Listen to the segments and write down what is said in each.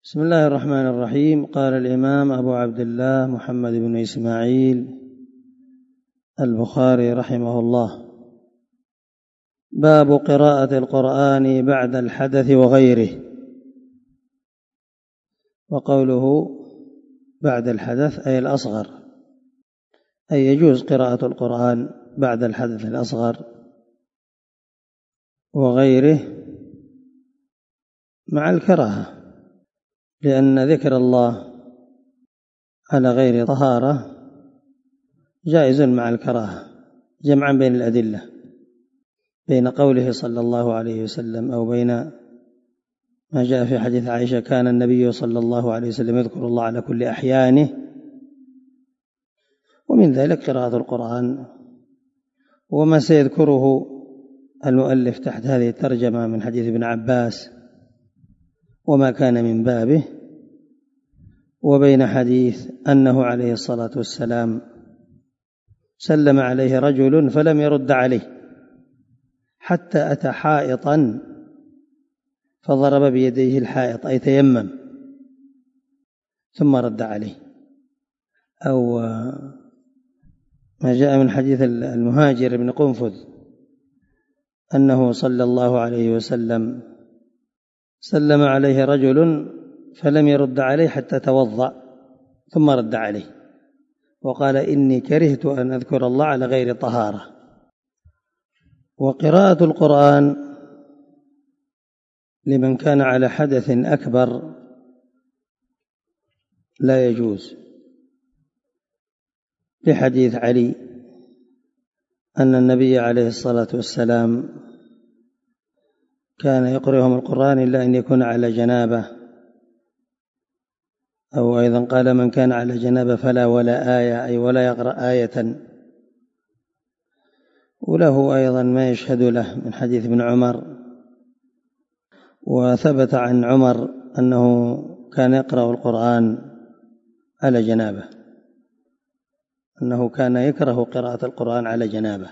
بسم الله الرحمن الرحيم. قال الإمام أبو عبد الله محمد بن إسماعيل البخاري رحمه الله: باب قراءة القرآن بعد الحدث وغيره. وقوله بعد الحدث أي الأصغر، أي يجوز قراءة القرآن بعد الحدث الأصغر وغيره مع الكراهة، لأن ذكر الله على غير طهارة جائز مع الكراهة، جمعا بين الأدلة، بين قوله صلى الله عليه وسلم أو بين ما جاء في حديث عائشة: كان النبي صلى الله عليه وسلم يذكر الله على كل أحيانه، ومن ذلك قراءة القرآن. وما سيذكره المؤلف تحت هذه الترجمة من حديث ابن عباس وما كان من بابه، وبين حديث أنه عليه الصلاة والسلام سلم عليه رجل فلم يرد عليه حتى أتى حائطا فضرب بيديه الحائط، أي تيمم ثم رد عليه. أو ما جاء من حديث المهاجر بن قنفذ أنه صلى الله عليه وسلم سلم عليه رجل فلم يرد عليه حتى توضأ ثم رد عليه وقال: إني كرهت أن أذكر الله على غير طهارة. وقراءة القرآن لمن كان على حدث أكبر لا يجوز، لحديث علي أن النبي عليه الصلاة والسلام كان يقرئهم القرآن إلا أن يكون على جنابه، أو أيضا قال: من كان على جنابه فلا ولا آية، أي ولا يقرأ آية. وله أيضا ما يشهد له من حديث ابن عمر. وثبت عن عمر أنه كان يقرأ القرآن على جنابه، أنه كان يكره قراءة القرآن على جنابه.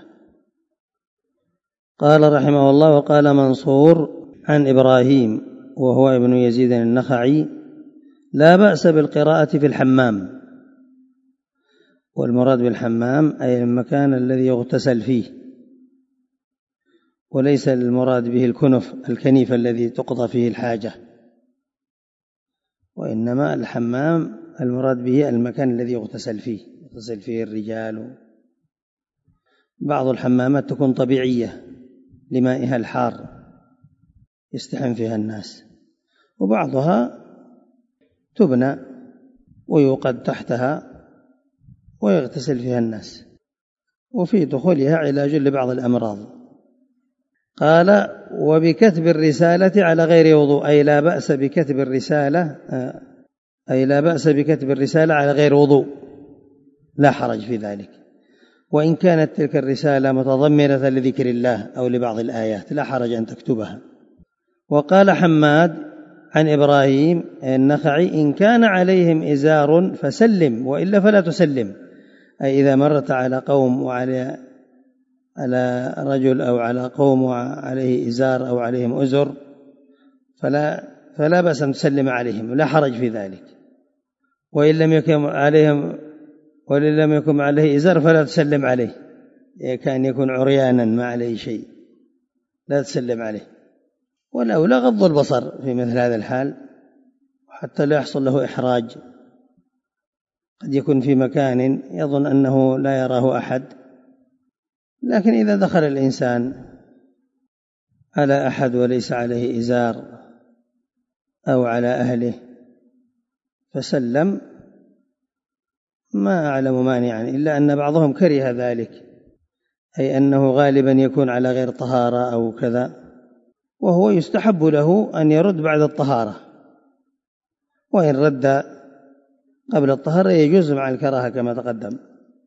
قال رحمه الله: وقال منصور عن إبراهيم وهو ابن يزيد النخعي: لا بأس بالقراءة في الحمام. والمراد بالحمام أي المكان الذي يغتسل فيه، وليس المراد به الكنيف الذي تقضى فيه الحاجة، وإنما الحمام المراد به المكان الذي يغتسل فيه الرجال. بعض الحمامات تكون طبيعية لمائها الحار يستحم فيها الناس، وبعضها تبنى ويوقد تحتها ويغتسل فيها الناس، وفي دخولها علاج لبعض الأمراض. قال: وبكتب الرسالة على غير وضوء، أي لا بأس بكتب الرسالة على غير وضوء، لا حرج في ذلك، وإن كانت تلك الرسالة متضمنة لذكر الله أو لبعض الآيات لا حرج أن تكتبها. وقال حماد عن إبراهيم النخعي: إن كان عليهم إزار فسلم، وإلا فلا تسلم، أي إذا مرت على قوم وعلى رجل أو على قوم وعليه إزار أو عليهم أزر فلا بأس أن تسلم عليهم، لا حرج في ذلك. وإن لم يكن عليه إزار فلا تسلم عليه، كان يكون عريانا ما عليه شيء لا تسلم عليه. والأولى غض البصر في مثل هذا الحال حتى لا يحصل له إحراج، قد يكون في مكان يظن أنه لا يراه أحد، لكن إذا دخل الإنسان على أحد وليس عليه إزار أو على أهله فسلم ما أعلم مانعا، إلا أن بعضهم كره ذلك، أي أنه غالبا يكون على غير طهارة أو كذا، وهو يستحب له أن يرد بعد الطهارة، وإن رد قبل الطهارة يجوز مع الكراهة كما تقدم.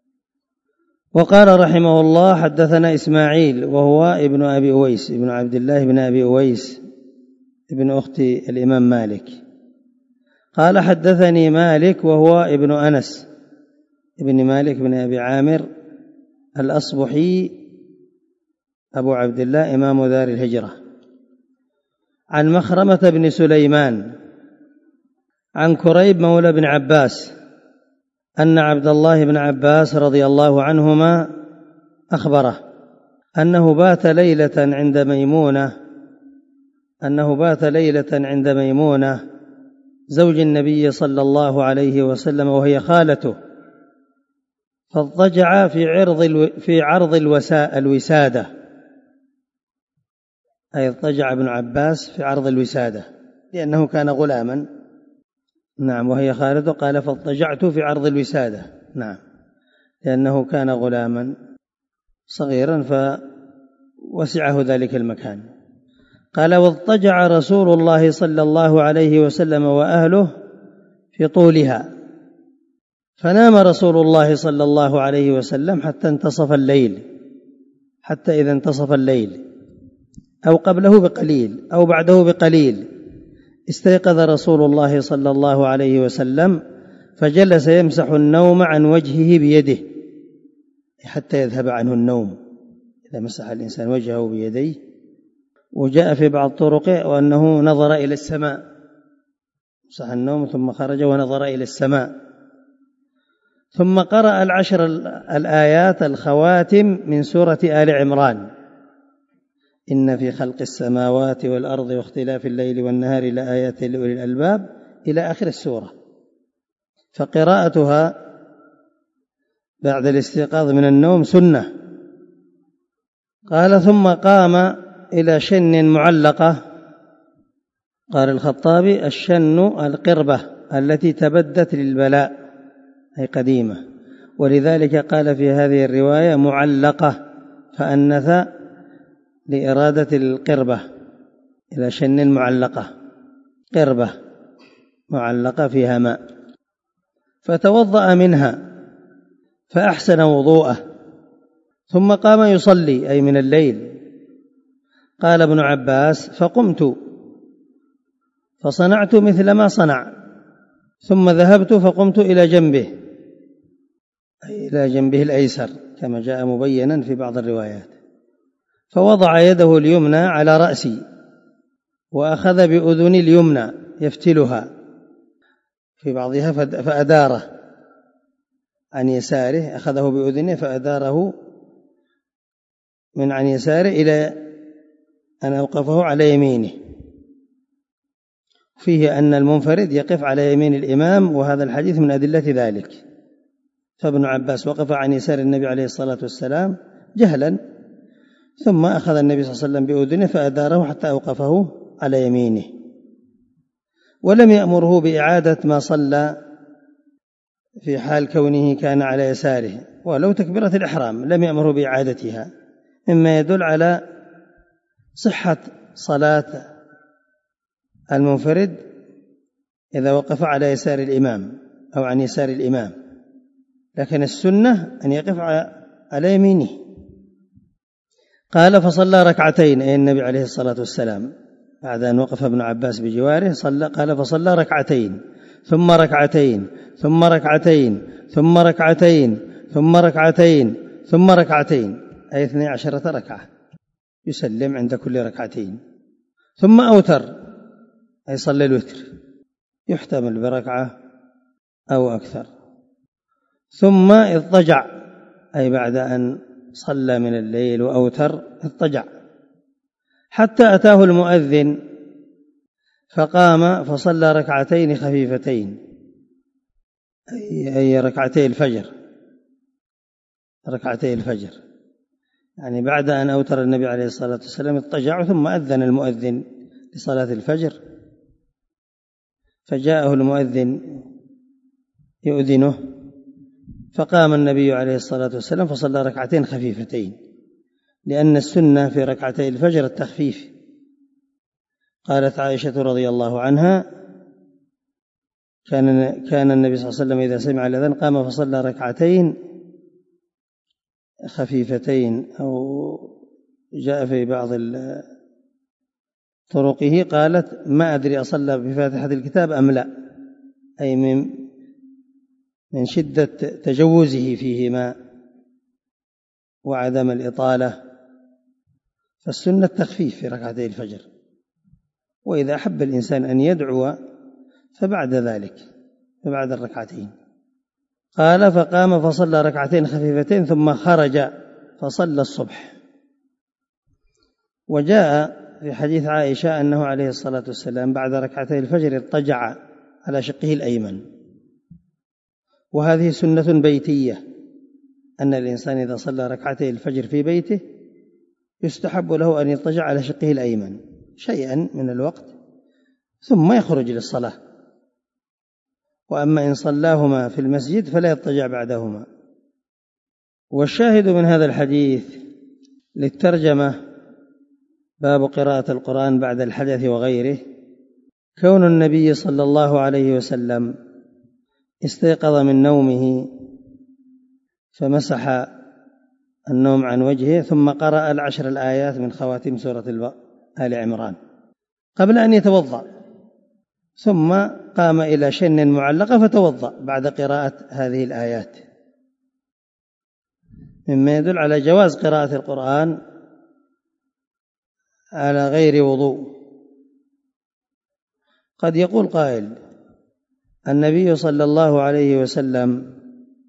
وقال رحمه الله: حدثنا إسماعيل وهو ابن أبي أويس ابن عبد الله بن أبي أويس ابن أخت الإمام مالك. قال: حدثني مالك وهو ابن أنس ابن مالك بن أبي عامر الأصبحي أبو عبد الله إمام دار الهجرة، عن مخرمة بن سليمان عن كريب مولى بن عباس أن عبد الله بن عباس رضي الله عنهما أخبره أنه بات ليلة عند ميمونة زوج النبي صلى الله عليه وسلم وهي خالته، فاضطجع في عرض الوسادة، أي اضطجع ابن عباس في عرض الوسادة لأنه كان غلاما. نعم، وهي خالته، قال فاضطجعت في عرض الوسادة، نعم، لأنه كان غلاما صغيرا فوسعه ذلك المكان. قال واضطجع رسول الله صلى الله عليه وسلم وأهله في طولها، فنام رسول الله صلى الله عليه وسلم حتى إذا انتصف الليل أو قبله بقليل أو بعده بقليل استيقظ رسول الله صلى الله عليه وسلم فجلس يمسح النوم عن وجهه بيده حتى يذهب عنه النوم، إذا مسح الإنسان وجهه بيديه. وجاء في بعض طرقه وأنه نظر إلى السماء، مسح النوم ثم خرج ونظر إلى السماء، ثم قرأ 10 الآيات الخواتم من سورة آل عمران: إن في خلق السماوات والأرض واختلاف الليل والنهار لآيات لأولي الألباب إلى آخر السورة. فقراءتها بعد الاستيقاظ من النوم سنة. قال ثم قام إلى شن معلقة. قال الخطابي: الشن القربة التي تبدت للبلاء، أي قديمة، ولذلك قال في هذه الرواية معلقة فأنث لإرادة القربة، إلى شن معلقة، قربة معلقة فيها ماء. فتوضأ منها فأحسن وضوءه، ثم قام يصلي، أي من الليل. قال ابن عباس: فقمت فصنعت مثل ما صنع، ثم ذهبت فقمت إلى جنبه، أي إلى جنبه الأيسر كما جاء مبينا في بعض الروايات، فوضع يده اليمنى على رأسي وأخذ بأذني اليمنى يفتلها في بعضها فأداره عن يساره، أخذه بأذنه فأداره من عن يساره إلى أن أوقفه على يمينه. فيه أن المنفرد يقف على يمين الإمام، وهذا الحديث من أدلة ذلك. فابن عباس وقف عن يسار النبي عليه الصلاة والسلام جهلا، ثم أخذ النبي صلى الله عليه وسلم بأذنه فأداره حتى أوقفه على يمينه، ولم يأمره بإعادة ما صلى في حال كونه كان على يساره، ولو تكبيرة الإحرام لم يأمره بإعادتها، مما يدل على صحة صلاة المنفرد إذا وقف على يسار الإمام أو عن يسار الإمام، لكن السنة أن يقف على يمينه. قال فصلى ركعتين، أي النبي عليه الصلاة والسلام بعد أن وقف ابن عباس بجواره قال فصلى ركعتين ثم ركعتين ثم ركعتين ثم ركعتين ثم ركعتين ثم ركعتين، أي 12 ركعة، يسلم عند كل ركعتين. ثم أوتر، أي صلى الوتر، يحتمل بركعة أو أكثر. ثم اضطجع، أي بعد أن صلى من الليل وأوتر اضطجع حتى أتاه المؤذن فقام فصلى ركعتين خفيفتين، أي ركعتي الفجر، يعني بعد أن أوتر النبي عليه الصلاة والسلام اضطجع، ثم أذن المؤذن لصلاة الفجر، فجاءه المؤذن يؤذنه، فقام النبي عليه الصلاة والسلام فصلى ركعتين خفيفتين، لأن السنة في ركعتي الفجر التخفيف. قالت عائشة رضي الله عنها: كان النبي صلى الله عليه وسلم إذا سمع الأذان قام فصلى ركعتين خفيفتين، أو جاء في بعض طرقه قالت: ما أدري أصلى بفاتحة الكتاب أم لا، أي من شدة تجوزه فيهما وعدم الإطالة. فالسنة التخفيف في ركعتي الفجر. وإذا أحب الإنسان أن يدعو فبعد ذلك فبعد الركعتين. قال فقام فصلى ركعتين خفيفتين ثم خرج فصلى الصبح. وجاء في حديث عائشة أنه عليه الصلاة والسلام بعد ركعتي الفجر اضطجع على شقه الأيمن، وهذه سنة بيتية، أن الإنسان إذا صلى ركعتي الفجر في بيته يستحب له أن يضطجع على شقه الأيمن شيئا من الوقت ثم يخرج للصلاة. وأما إن صلاهما في المسجد فلا يضطجع بعدهما. والشاهد من هذا الحديث للترجمة باب قراءة القرآن بعد الحدث وغيره، كون النبي صلى الله عليه وسلم استيقظ من نومه فمسح النوم عن وجهه ثم قرأ 10 الآيات من خواتيم سورة آل عمران قبل أن يتوضأ، ثم قام إلى شن معلقة فتوضأ بعد قراءة هذه الآيات، مما يدل على جواز قراءة القرآن على غير وضوء. قد يقول قائل: النبي صلى الله عليه وسلم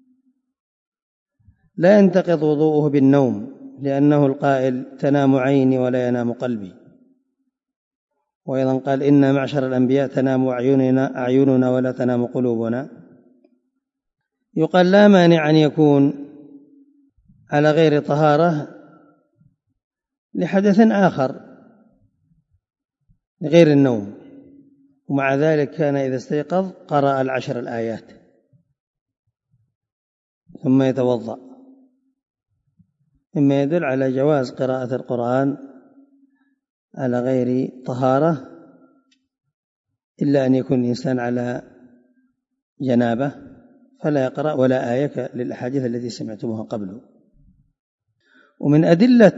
لا ينتقض وضوءه بالنوم، لأنه القائل: تنام عيني ولا ينام قلبي. وأيضا قال: إن معشر الأنبياء تنام أعيننا ولا تنام قلوبنا. يقال لا مانع أن يكون على غير طهارة لحدث آخر غير النوم، ومع ذلك كان إذا استيقظ قرأ 10 الآيات ثم يتوضأ، مما يدل على جواز قراءة القرآن على غير طهارة، إلا أن يكون الإنسان على جنابة فلا يقرأ ولا آية للأحاديث التي سمعتموها قبله. ومن أدلة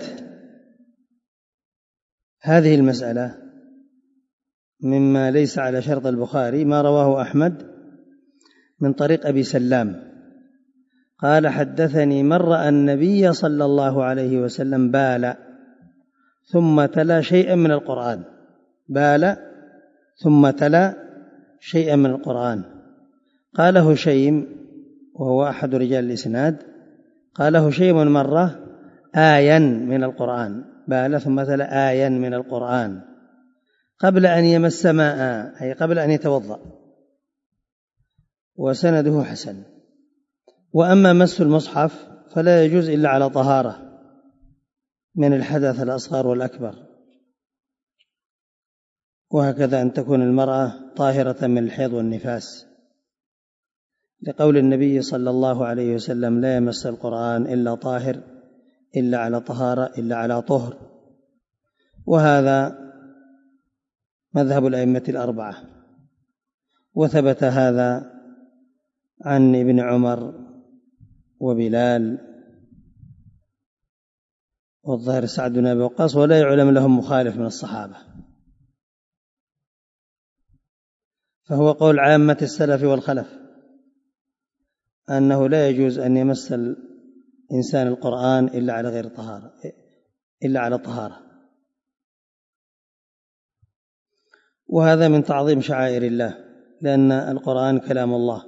هذه المسألة مما ليس على شرط البخاري ما رواه أحمد من طريق أبي سلام قال: حدثني من رأى النبي صلى الله عليه وسلم بال ثم تلا شيئا من القرآن، بال ثم تلا شيئا من القرآن. قال هشيم وهو أحد رجال الإسناد، قال هشيم مرة: آيا من القرآن، بال ثم تلا آيا من القرآن قبل أن يمس ماء، أي قبل أن يتوضأ، وسنده حسن. وأما مس المصحف فلا يجوز إلا على طهارة من الحدث الأصغر والأكبر، وهكذا أن تكون المرأة طاهرة من الحيض والنفاس، لقول النبي صلى الله عليه وسلم: لا يمس القرآن إلا طاهر، إلا على طهارة، إلا على طهر. وهذا مذهب الأئمة الأربعة، وثبت هذا عن ابن عمر وبلال والظاهر سعد بن أبي وقاص، ولا يعلم لهم مخالف من الصحابة. فهو قول عامة السلف والخلف أنه لا يجوز أن يمس الإنسان القرآن إلا على غير طهارة، إلا على طهارة. وهذا من تعظيم شعائر الله، لأن القرآن كلام الله.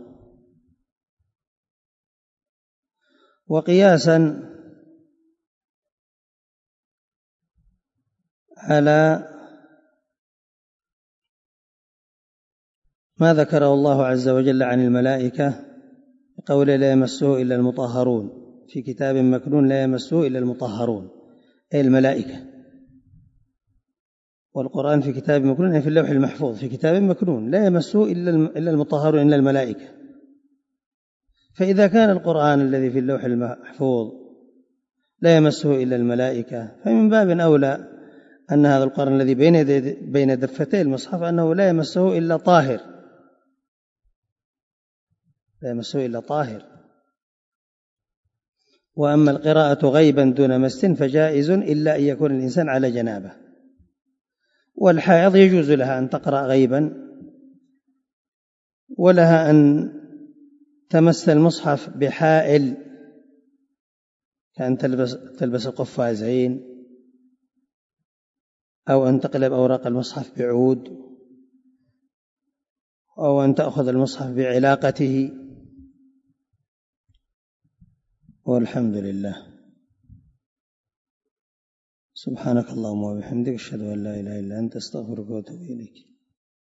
وقياسا على ما ذكره الله عز وجل عن الملائكة بقول: لا يمسه إلا المطهرون، في كتاب مكنون لا يمسه إلا المطهرون، أي الملائكة. والقرآن في كتاب مكنون، أي في اللوح المحفوظ في كتاب مكنون لا يمسه إلا المطهرون، إلا الملائكة. فإذا كان القرآن الذي في اللوح المحفوظ لا يمسه إلا الملائكة، فمن باب أولى أن هذا القرآن الذي بين دفتي المصحف أنه لا يمسه إلا طاهر، لا يمسه إلا طاهر. وأما القراءة غيبا دون مس فجائز، إلا أن يكون الإنسان على جنابه. والحائض يجوز لها أن تقرأ غيبا، ولها أن تمس المصحف بحائل، كأن تلبس القفازين، أو أن تقلب أوراق المصحف بعود، أو أن تأخذ المصحف بعلاقته. والحمد لله. سبحانك اللهم وبحمدك، أشهد أن لا إله إلا أنت، أستغفرك وأتوب إليك.